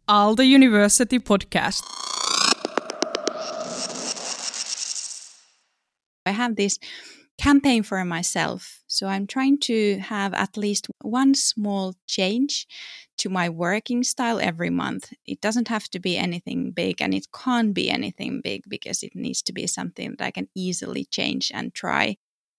Aalto University podcast. I have this campaign for myself, so I'm trying to have at least one small change to my working style every month. It doesn't have to be anything big, and it can't be anything big because it needs to be something that I can easily change and try.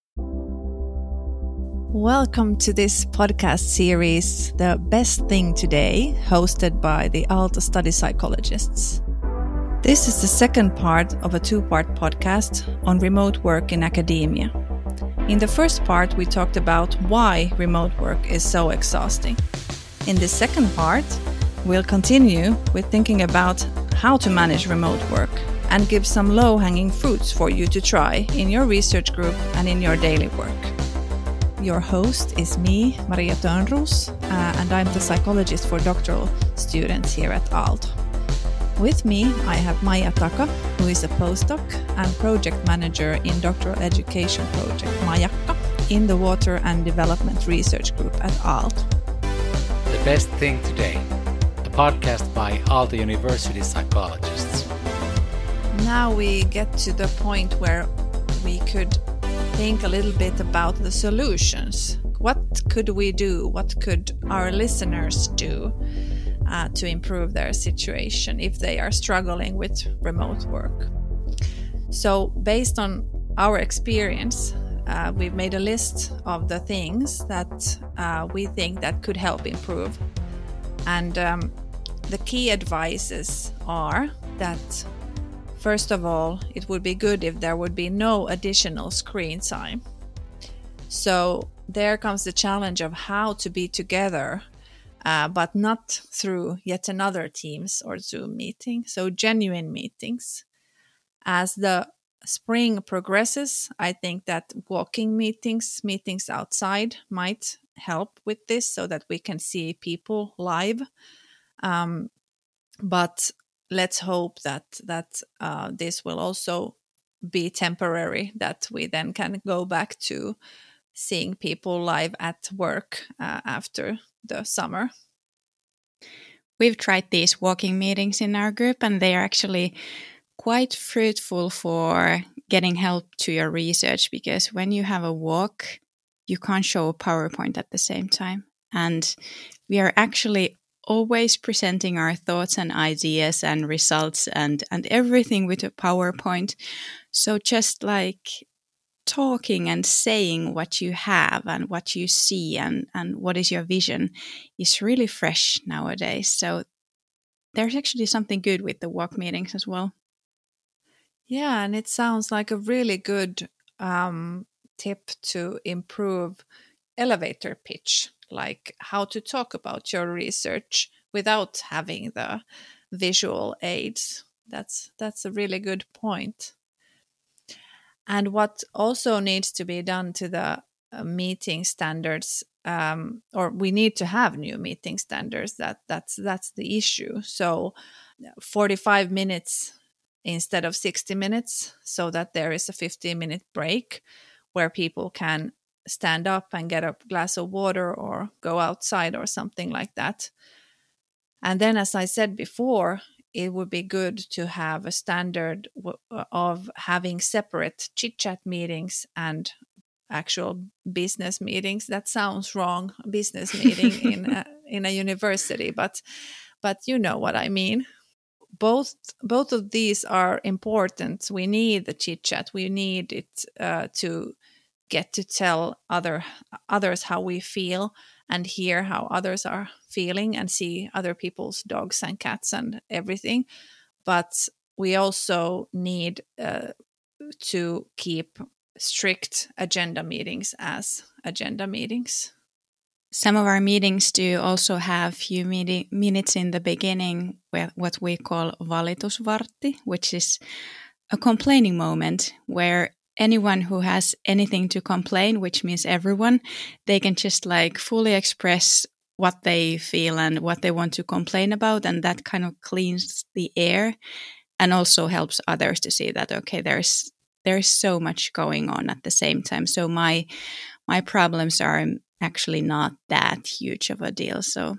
Welcome to this podcast series, The Best Thing Today, hosted by the Aalto Study Psychologists. This is the second part of a two-part podcast on remote work in academia. In the first part, we talked about why remote work is so exhausting. In the second part, we'll continue with thinking about how to manage remote work and give some low-hanging fruits for you to try in your research group and in your daily work. Your host is me, Maria Törnros, and I'm the psychologist for doctoral students here at Aalto. With me, I have Maija Taka, who is a postdoc and project manager in doctoral education project Majakka in the Water and Development Research Group at Aalto. The Best Thing Today, a podcast by Aalto University psychologists. Now we get to the point where we could think a little bit about the solutions. What could we do? What could our listeners do to improve their situation if they are struggling with remote work? So based on our experience, we've made a list of the things that we think that could help improve. And the key advices are that first of all, it would be good if there would be no additional screen time. So there comes the challenge of how to be together, but not through yet another Teams or Zoom meeting. So genuine meetings. As the spring progresses, I think that walking meetings outside might help with this so that we can see people live. But let's hope that this will also be temporary, that we then can go back to seeing people live at work after the summer. We've tried these walking meetings in our group, and they are actually quite fruitful for getting help to your research, because when you have a walk, you can't show a PowerPoint at the same time. And we are actually always presenting our thoughts and ideas and results and everything with a PowerPoint. So just like talking and saying what you have and what you see and what is your vision is really fresh nowadays. So there's actually something good with the walk meetings as well. Yeah, and it sounds like a really good tip to improve elevator pitch, like how to talk about your research without having the visual aids. That's a really good point. And what also needs to be done to the meeting standards, or we need to have new meeting standards. That's the issue. So 45 minutes instead of 60 minutes, so that there is a 15-minute break where people can stand up and get a glass of water or go outside or something like that. And then, as I said before, it would be good to have a standard of having separate chit-chat meetings and actual business meetings. That sounds wrong, business meeting in a university, but you know what I mean. Both of these are important. We need the chit-chat. We need it to get to tell others how we feel and hear how others are feeling and see other people's dogs and cats and everything. But we also need to keep strict agenda meetings as agenda meetings. Some of our meetings do also have few minutes in the beginning with what we call valitusvartti, which is a complaining moment where anyone who has anything to complain, which means everyone, they can just like fully express what they feel and what they want to complain about, and that kind of cleans the air and also helps others to see that, okay, there's so much going on at the same time. So my problems are actually not that huge of a deal. So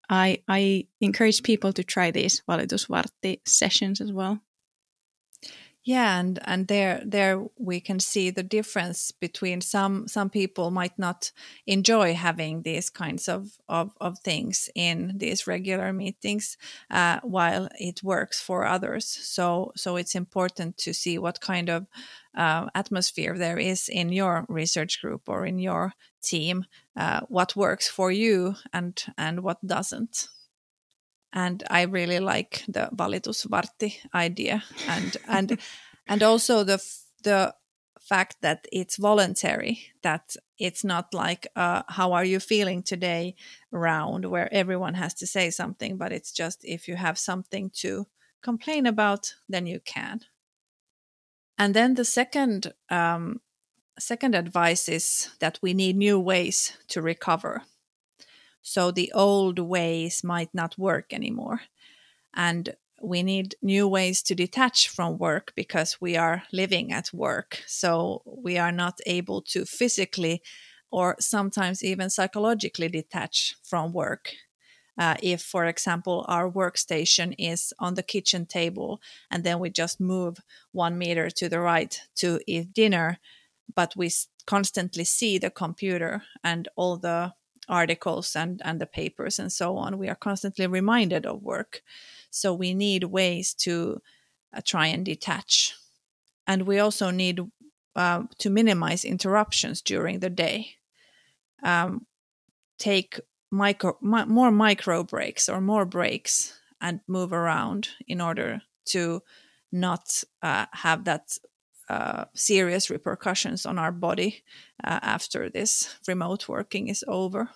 I encourage people to try these valitusvartti sessions as well. Yeah, and there we can see the difference between some people might not enjoy having these kinds of things in these regular meetings, while it works for others. So it's important to see what kind of atmosphere there is in your research group or in your team, what works for you and what doesn't. And I really like the valitusvartti idea, and also the fact that it's voluntary, that it's not like how are you feeling today round where everyone has to say something, but it's just if you have something to complain about, then you can. And then the second advice is that we need new ways to recover. So the old ways might not work anymore. And we need new ways to detach from work because we are living at work. So we are not able to physically or sometimes even psychologically detach from work. If, for example, our workstation is on the kitchen table and then we just move 1 meter to the right to eat dinner, but we constantly see the computer and all the articles and the papers and so on, we are constantly reminded of work. So we need ways to try and detach. And we also need to minimize interruptions during the day. Take more micro breaks or more breaks and move around in order to not have that serious repercussions on our body after this remote working is over.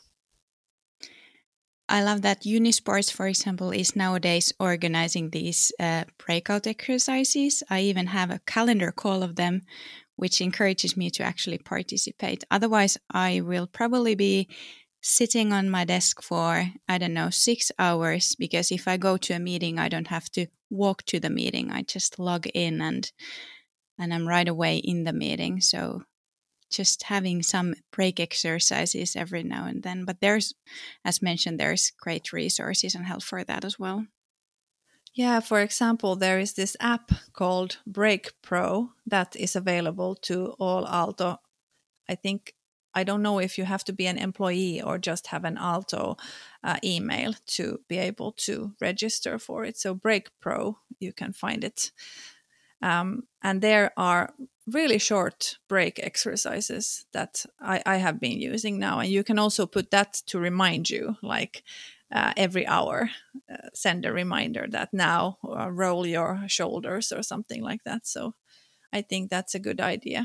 I love that Unisports, for example, is nowadays organizing these breakout exercises. I even have a calendar call of them, which encourages me to actually participate. Otherwise, I will probably be sitting on my desk for, 6 hours, because if I go to a meeting, I don't have to walk to the meeting. I just log in and I'm right away in the meeting. So just having some break exercises every now and then. But there's, as mentioned, there's great resources and help for that as well. Yeah, for example, there is this app called Break Pro that is available to all Aalto. I don't know if you have to be an employee or just have an Aalto email to be able to register for it. So Break Pro, you can find it. And there are really short break exercises that I have been using now. And you can also put that to remind you, like every hour, send a reminder that now roll your shoulders or something like that. So I think that's a good idea.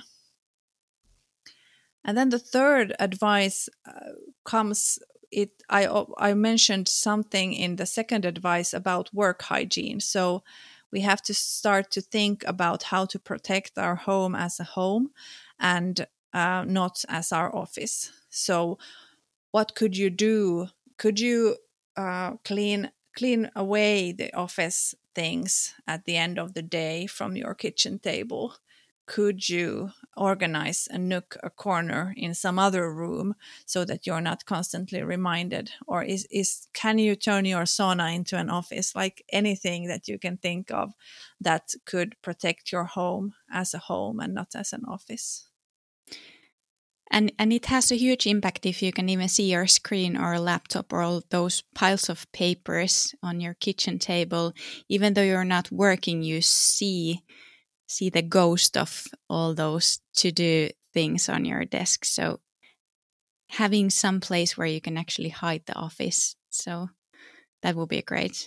And then the third advice comes, I mentioned something in the second advice about work hygiene. So we have to start to think about how to protect our home as a home and not as our office. So what could you do? Could you clean away the office things at the end of the day from your kitchen table? Could you organize a nook, a corner in some other room so that you're not constantly reminded? Or can you turn your sauna into an office? Like anything that you can think of that could protect your home as a home and not as an office. And it has a huge impact if you can even see your screen or laptop or all those piles of papers on your kitchen table. Even though you're not working, you see the ghost of all those to-do things on your desk. So having some place where you can actually hide the office. So that would be great.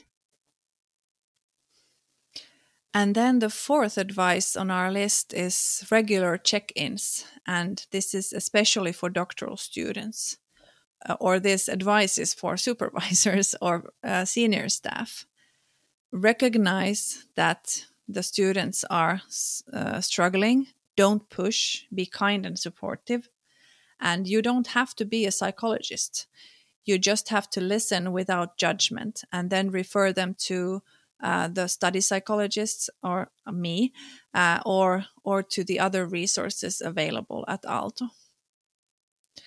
And then the fourth advice on our list is regular check-ins. And this is especially for doctoral students. Or this advice is for supervisors or senior staff. Recognize that the students are struggling. Don't push. Be kind and supportive. And you don't have to be a psychologist. You just have to listen without judgment and then refer them to the study psychologists or me or to the other resources available at Aalto.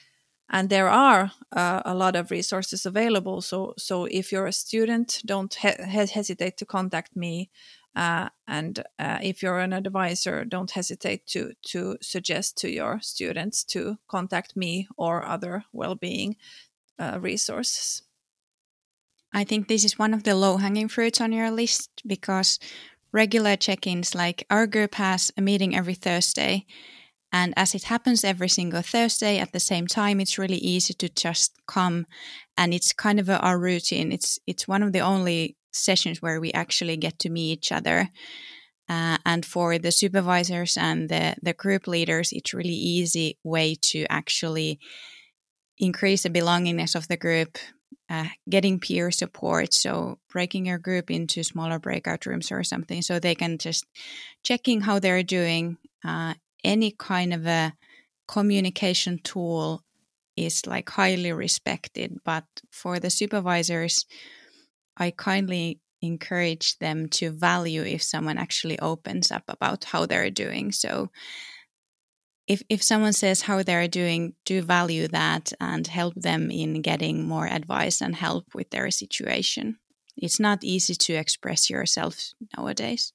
And there are a lot of resources available. So if you're a student, don't hesitate to contact me. And if you're an advisor, don't hesitate to suggest to your students to contact me or other well-being resources. I think this is one of the low-hanging fruits on your list, because regular check-ins, like our group has a meeting every Thursday, and as it happens every single Thursday at the same time, it's really easy to just come, and it's kind of our routine. It's one of the only sessions where we actually get to meet each other. And for the supervisors and the group leaders, it's really easy way to actually increase the belongingness of the group, getting peer support. So breaking your group into smaller breakout rooms or something, so they can just checking how they're doing. Any kind of a communication tool is like highly respected, but for the supervisors, I kindly encourage them to value if someone actually opens up about how they're doing. So if someone says how they're doing, do value that and help them in getting more advice and help with their situation. It's not easy to express yourself nowadays.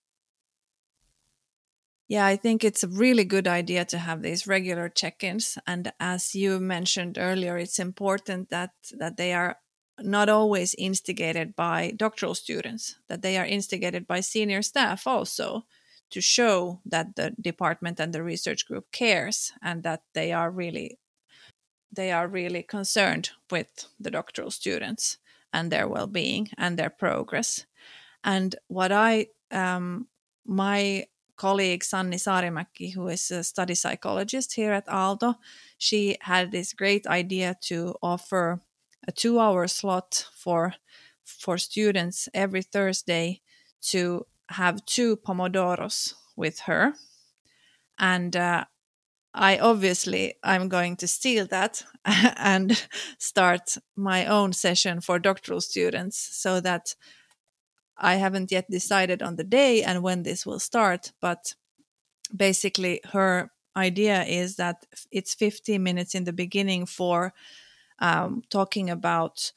Yeah, I think it's a really good idea to have these regular check-ins. And as you mentioned earlier, it's important that they are not always instigated by doctoral students, that they are instigated by senior staff also, to show that the department and the research group cares, and that they are really concerned with the doctoral students and their well-being and their progress. And what my colleague Sanni Saarimäki, who is a study psychologist here at Aalto, she had this great idea to offer a 2-hour slot for students every Thursday to have 2 Pomodoros with her. And I'm going to steal that and start my own session for doctoral students, so that I haven't yet decided on the day and when this will start, but basically her idea is that it's 15 minutes in the beginning for talking about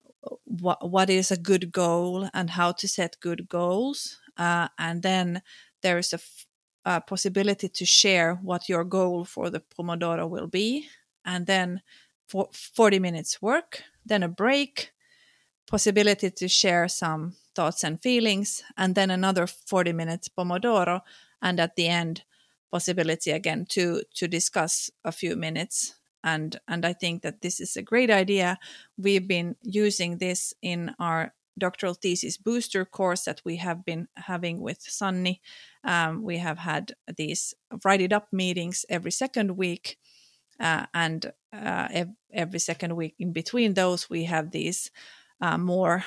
what is a good goal and how to set good goals. And then there is a possibility to share what your goal for the Pomodoro will be. And then 40 minutes work, then a break, possibility to share some thoughts and feelings, and then another 40 minutes Pomodoro, and at the end possibility again to discuss a few minutes. And I think that this is a great idea. We've been using this in our doctoral thesis booster course that we have been having with Sanni. We have had these Write It Up meetings every second week, and every second week in between those we have these more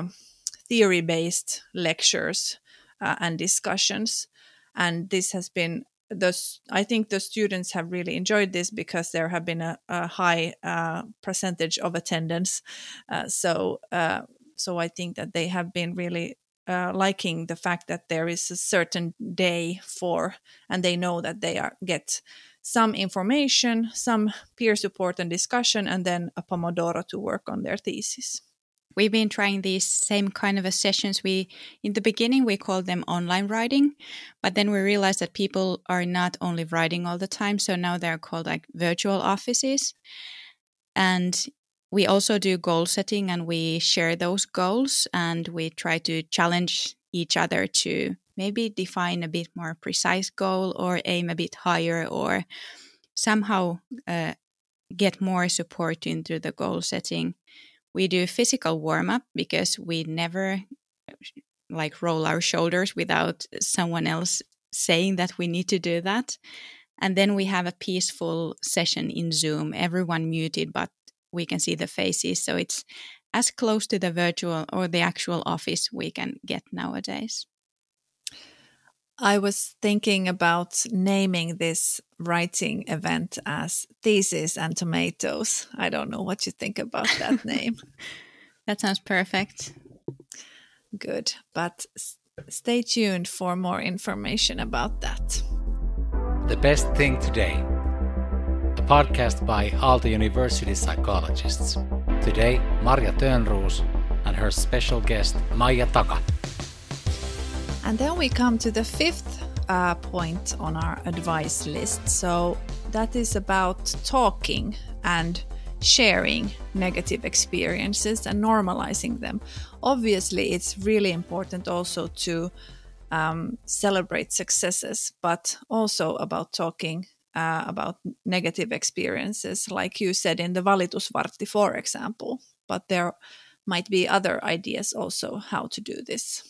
theory-based lectures and discussions. And this has been I think the students have really enjoyed this, because there have been a high percentage of attendance. So I think that they have been really liking the fact that there is a certain day and they know that they get some information, some peer support and discussion, and then a Pomodoro to work on their thesis. We've been trying these same kind of sessions. In the beginning, we called them online writing, but then we realized that people are not only writing all the time. So now they're called like virtual offices. And we also do goal setting, and we share those goals, and we try to challenge each other to maybe define a bit more precise goal or aim a bit higher, or somehow get more support into the goal setting. We do physical warm-up, because we never like roll our shoulders without someone else saying that we need to do that. And then we have a peaceful session in Zoom, everyone muted, but we can see the faces. So it's as close to the virtual or the actual office we can get nowadays. I was thinking about naming this writing event as Thesis and Tomatoes. I don't know what you think about that name. That sounds perfect. Good, but stay tuned for more information about that. The Best Thing Today, a podcast by Aalto University psychologists. Today, Marja Törnroos and her special guest, Maija Taka. And then we come to the fifth point on our advice list. So that is about talking and sharing negative experiences and normalizing them. Obviously, it's really important also to celebrate successes, but also about talking about negative experiences, like you said in the valitusvartti, for example. But there might be other ideas also how to do this.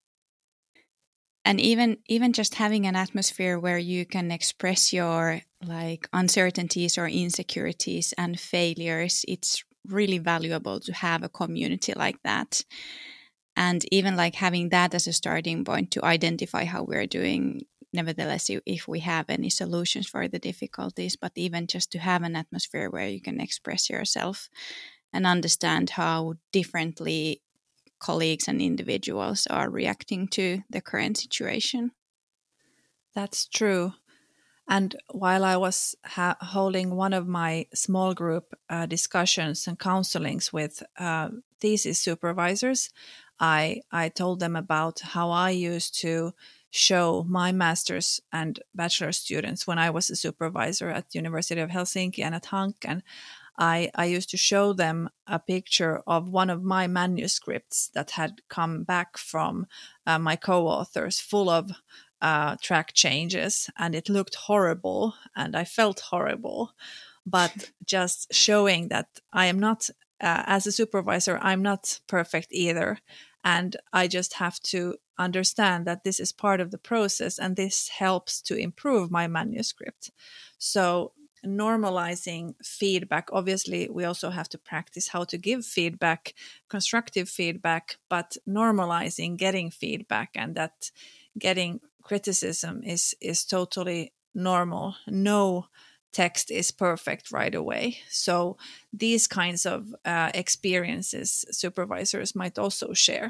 And even just having an atmosphere where you can express your uncertainties or insecurities and failures, it's really valuable to have a community like that. And even having that as a starting point to identify how we're doing, nevertheless, if we have any solutions for the difficulties, but even just to have an atmosphere where you can express yourself and understand how differently colleagues and individuals are reacting to the current situation. That's true. And while I was holding one of my small group discussions and counselings with thesis supervisors, I told them about how I used to show my master's and bachelor students when I was a supervisor at University of Helsinki and at Hanken. I used to show them a picture of one of my manuscripts that had come back from my co-authors, full of track changes, and it looked horrible and I felt horrible. But just showing that I am not, as a supervisor, I'm not perfect either. And I just have to understand that this is part of the process and this helps to improve my manuscript. So normalizing feedback, obviously we also have to practice how to give feedback, constructive feedback, but normalizing getting feedback and that getting criticism is totally normal. No text is perfect right away. So these kinds of experiences supervisors might also share.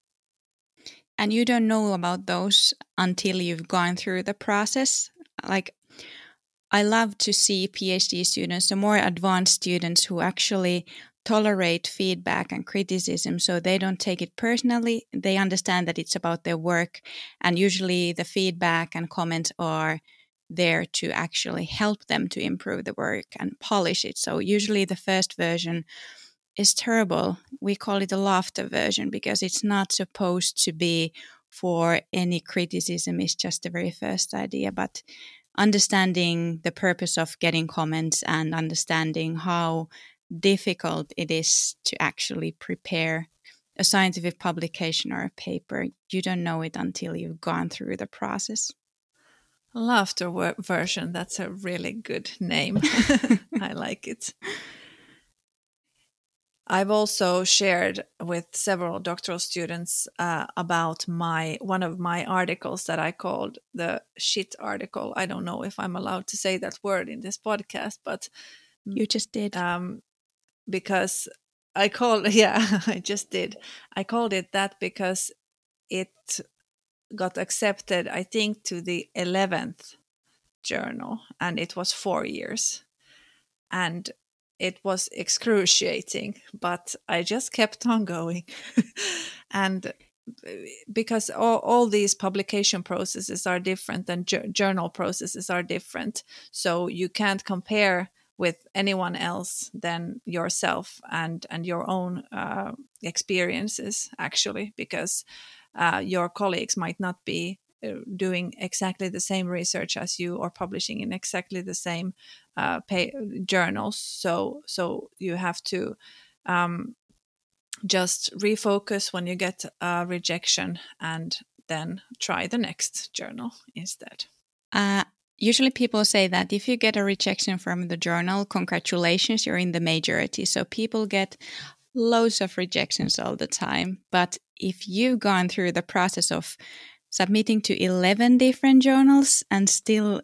And you don't know about those until you've gone through the process. I love to see PhD students, the more advanced students who actually tolerate feedback and criticism, so they don't take it personally. They understand that it's about their work, and usually the feedback and comments are there to actually help them to improve the work and polish it. So usually the first version is terrible. We call it a laughter version because it's not supposed to be for any criticism. It's just the very first idea, but understanding the purpose of getting comments and understanding how difficult it is to actually prepare a scientific publication or a paper. You don't know it until you've gone through the process. Laughter version, that's a really good name. I like it. I've also shared with several doctoral students about one of my articles that I called the shit article. I don't know if I'm allowed to say that word in this podcast, but you just did. Because I just did. I called it that because it got accepted, I think, to the 11th journal, and it was 4 years. And it was excruciating, but I just kept on going. And because all these publication processes are different and journal processes are different, so you can't compare with anyone else than yourself and your own experiences, actually, because your colleagues might not be doing exactly the same research as you or publishing in exactly the same journals. So you have to just refocus when you get a rejection and then try the next journal instead. Usually people say that if you get a rejection from the journal, congratulations, you're in the majority. So people get loads of rejections all the time. But if you've gone through the process of submitting to 11 different journals and still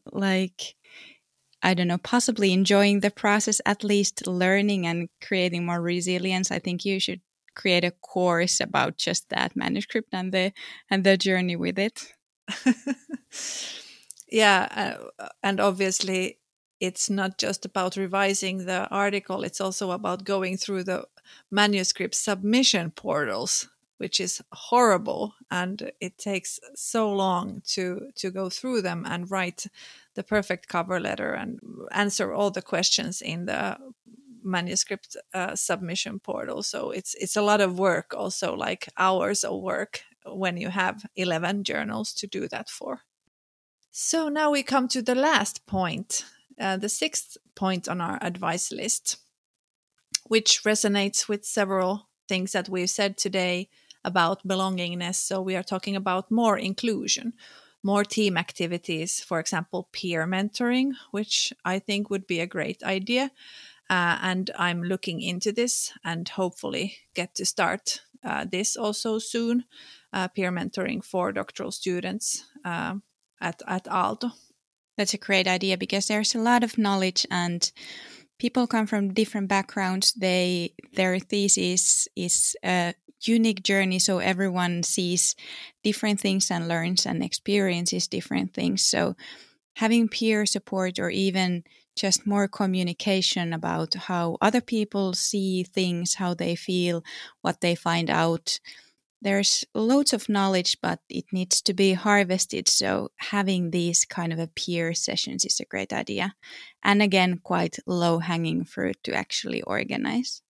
possibly enjoying the process, at least learning and creating more resilience, I think you should create a course about just that manuscript and the journey with it. Yeah, and obviously it's not just about revising the article, it's also about going through the manuscript submission portals, which is horrible, and it takes so long to go through them and write the perfect cover letter and answer all the questions in the manuscript submission portal. So it's a lot of work, also like hours of work when you have 11 journals to do that for. So now we come to the last point, the sixth point on our advice list, which resonates with several things that we've said today about belongingness. So we are talking about more inclusion, more team activities, for example, peer mentoring, which I think would be a great idea. And I'm looking into this and hopefully get to start this also soon, peer mentoring for doctoral students at Aalto. That's a great idea because there's a lot of knowledge and people come from different backgrounds. Their thesis is a unique journey, so everyone sees different things and learns and experiences different things. So having peer support or even just more communication about how other people see things, how they feel, what they find out. There's loads of knowledge, but it needs to be harvested. So having these kind of a peer sessions is a great idea. And again, quite low-hanging fruit to actually organize.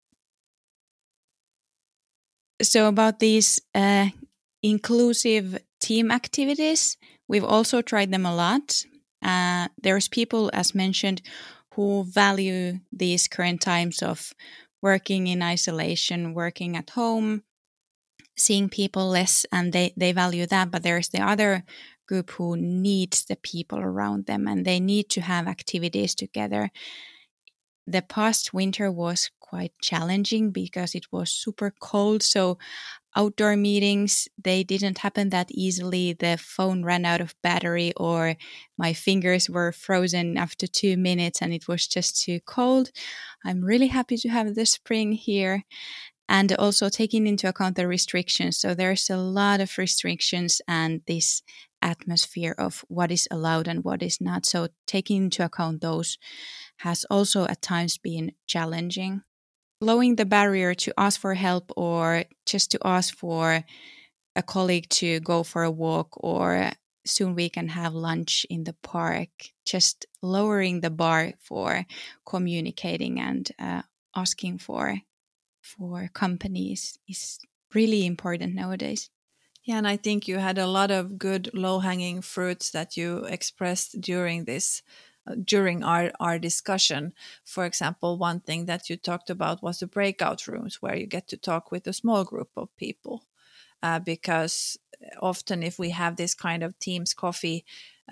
So about these inclusive team activities, we've also tried them a lot. There's people, as mentioned, who value these current times of working in isolation, working at home, seeing people less, and they value that. But there's the other group who needs the people around them and they need to have activities together. The past winter was quite challenging because it was super cold. So outdoor meetings, they didn't happen that easily. The phone ran out of battery or my fingers were frozen after 2 minutes and it was just too cold. I'm really happy to have the spring here. And also taking into account the restrictions. So there's a lot of restrictions and this atmosphere of what is allowed and what is not. So taking into account those has also at times been challenging. Lowering the barrier to ask for help or just to ask for a colleague to go for a walk or soon we can have lunch in the park. Just lowering the bar for communicating and asking for companies is really important nowadays. Yeah, and I think you had a lot of good low-hanging fruits that you expressed during this, during our discussion. For example, one thing that you talked about was the breakout rooms where you get to talk with a small group of people. Because often if we have this kind of Teams coffee,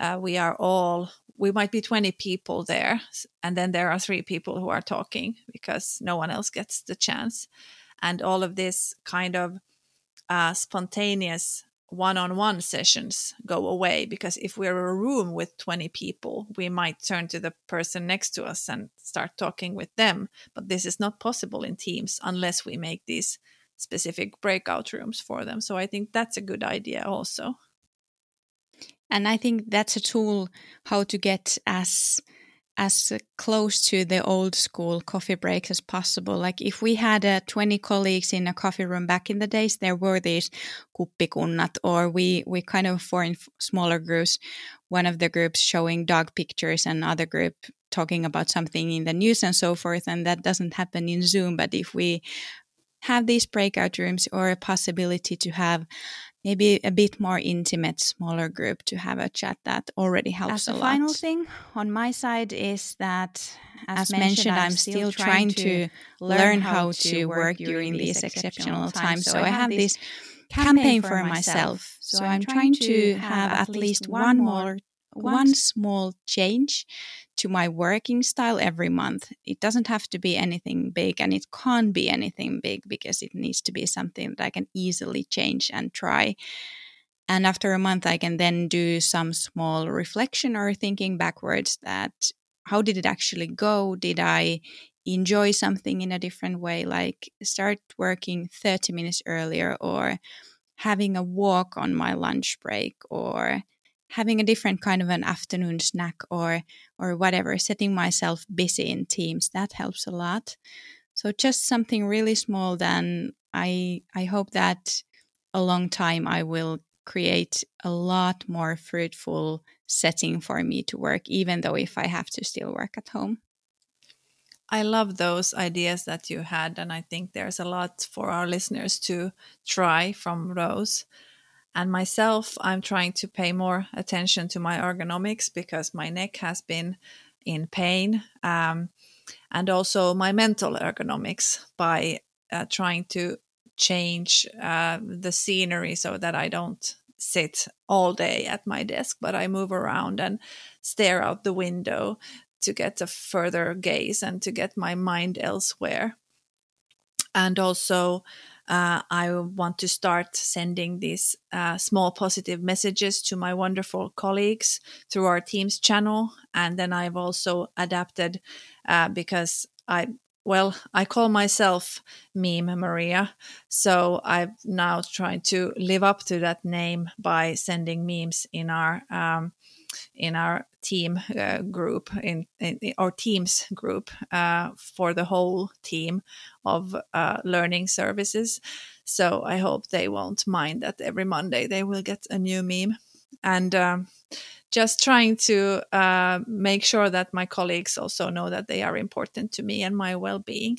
we might be 20 people there, and then there are 3 people who are talking because no one else gets the chance. And all of this kind of spontaneous one-on-one sessions go away, because if we're in a room with 20 people, we might turn to the person next to us and start talking with them. But this is not possible in Teams unless we make these specific breakout rooms for them. So I think that's a good idea also. And I think that's a tool how to get as close to the old school coffee breaks as possible. Like if we had 20 colleagues in a coffee room back in the days, there were these kuppikunnat, or we kind of formed smaller groups. One of the groups showing dog pictures and other group talking about something in the news and so forth. And that doesn't happen in Zoom. But if we have these breakout rooms or a possibility to have maybe a bit more intimate, smaller group to have a chat, that already helps a lot. As a final thing on my side is that, as mentioned, I'm still trying to learn how to work during these exceptional times. So I have this campaign for myself. So I'm trying to have at least one small change to my working style every month. It doesn't have to be anything big, and it can't be anything big because it needs to be something that I can easily change and try. And after a month, I can then do some small reflection or thinking backwards that how did it actually go? Did I enjoy something in a different way, like start working 30 minutes earlier or having a walk on my lunch break or having a different kind of an afternoon snack or whatever, setting myself busy in Teams, that helps a lot. So just something really small, then I hope that a long time I will create a lot more fruitful setting for me to work, even though if I have to still work at home. I love those ideas that you had, and I think there's a lot for our listeners to try from Rose. And myself, I'm trying to pay more attention to my ergonomics because my neck has been in pain, and also my mental ergonomics by trying to change the scenery so that I don't sit all day at my desk, but I move around and stare out the window to get a further gaze and to get my mind elsewhere. And also, I want to start sending these small positive messages to my wonderful colleagues through our Teams channel. And then I've also adapted because I call myself Meme Maria. So I'm now trying to live up to that name by sending memes in our team group, in our Teams group for the whole team of learning services. So I hope they won't mind that every Monday they will get a new meme. And just trying to make sure that my colleagues also know that they are important to me and my well-being.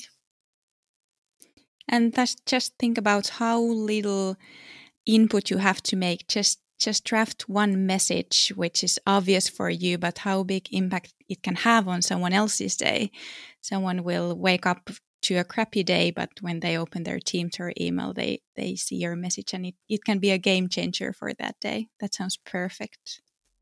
And just think about how little input you have to make. Just draft one message, which is obvious for you, but how big impact it can have on someone else's day. Someone will wake up to a crappy day, but when they open their Teams or email, they see your message, and it can be a game changer for that day. That sounds perfect.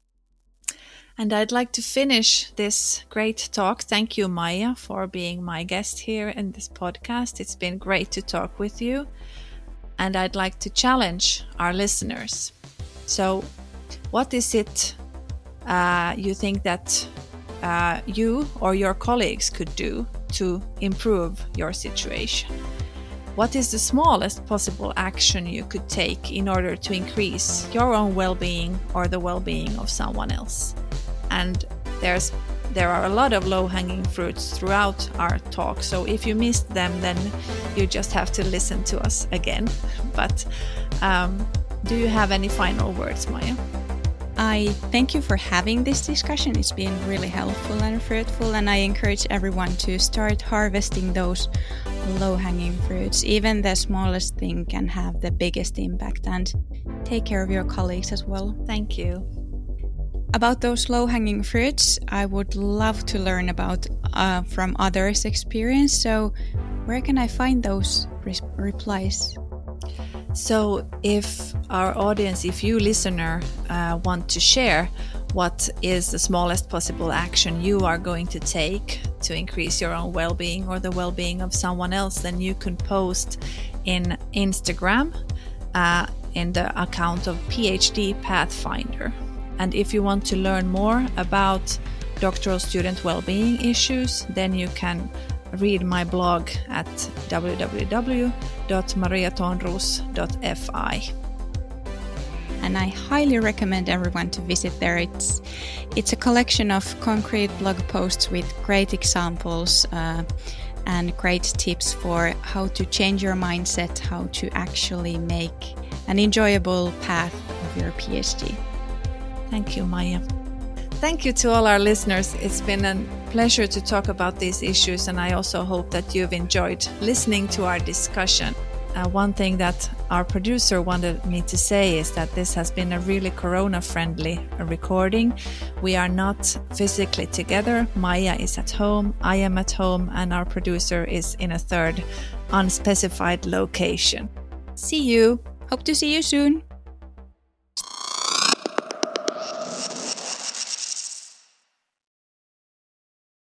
And I'd like to finish this great talk. Thank you, Maija, for being my guest here in this podcast. It's been great to talk with you. And I'd like to challenge our listeners. So what is it you think that you or your colleagues could do to improve your situation? What is the smallest possible action you could take in order to increase your own well-being or the well-being of someone else? And there are a lot of low-hanging fruits throughout our talk. So if you missed them, then you just have to listen to us again. But do you have any final words, Maija? I thank you for having this discussion. It's been really helpful and fruitful, and I encourage everyone to start harvesting those low-hanging fruits. Even the smallest thing can have the biggest impact, and take care of your colleagues as well. Thank you. About those low-hanging fruits, I would love to learn about from others' experience. So where can I find those replies? So if our audience, if you listener want to share what is the smallest possible action you are going to take to increase your own well-being or the well-being of someone else, then you can post in Instagram in the account of PhD Pathfinder. And if you want to learn more about doctoral student well-being issues, then you can read my blog at www.mariatonrus.fi. And I highly recommend everyone to visit there. It's a collection of concrete blog posts with great examples and great tips for how to change your mindset, how to actually make an enjoyable path of your PhD. Thank you, Maija. Thank you to all our listeners. It's been a pleasure to talk about these issues, and I also hope that you've enjoyed listening to our discussion. One thing that our producer wanted me to say is that this has been a really corona-friendly recording. We are not physically together. Maija is at home, I am at home, and our producer is in a third unspecified location. See you! Hope to see you soon!